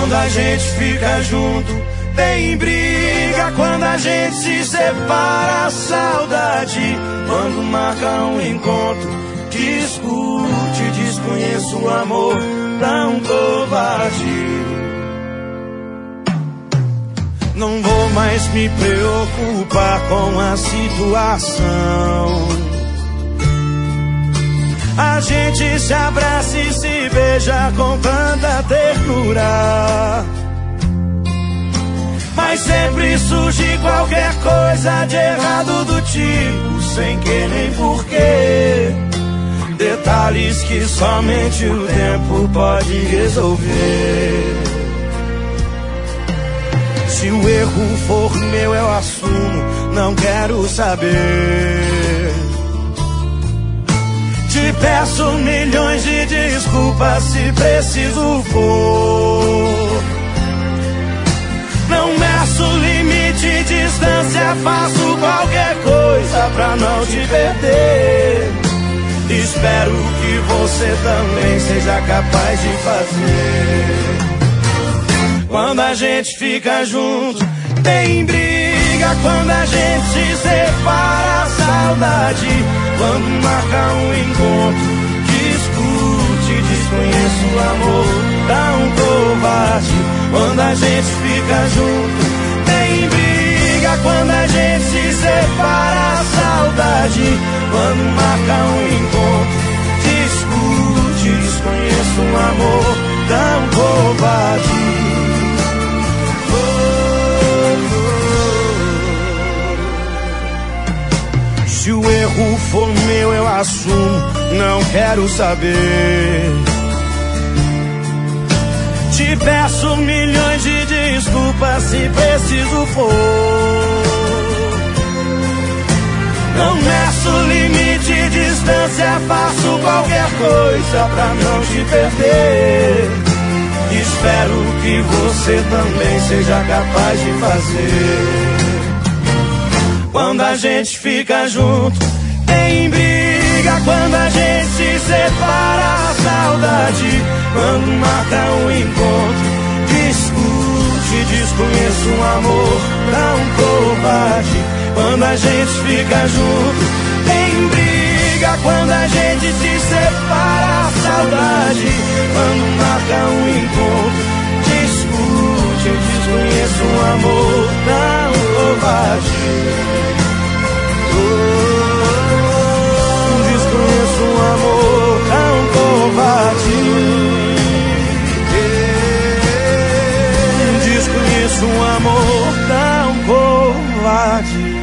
Quando a gente fica junto, tem briga. Quando a gente se separa, saudade. Quando marca um encontro, discute, desconheço o amor tão covarde. Não vou mais me preocupar com a situação. A gente se abraça e se beija com tanta ternura, mas sempre surge qualquer coisa de errado do tipo, sem querer nem porquê. Detalhes que somente o tempo pode resolver. Se o erro for meu, eu assumo, não quero saber. Te peço milhões de desculpas se preciso for. Não meço limite, distância, faço qualquer coisa pra não te perder. Espero que você também seja capaz de fazer. Quando a gente fica junto, tem briga. Quando a gente se separa, saudade. Quando marca um encontro, discute, desconheço o amor tão covarde. Quando a gente fica junto, tem briga. Quando a gente se separa, saudade. Quando marca um encontro, discute, desconheço um amor tão covarde. Se o erro for meu, eu assumo, não quero saber. Te peço milhões de desculpas se preciso for. Não meço limite, distância, faço qualquer coisa pra não te perder. Espero que você também seja capaz de fazer. Quando a gente fica junto, tem briga. Quando a gente se separa, saudade. Quando marca um encontro, discute, desconheço um amor tão covarde. Quando a gente fica junto, tem briga. Quando a gente se separa, saudade. Quando marca um encontro, discute, desconheço um amor tão covarde. Desconheço um amor tão covarde. Desconheço um amor tão covarde.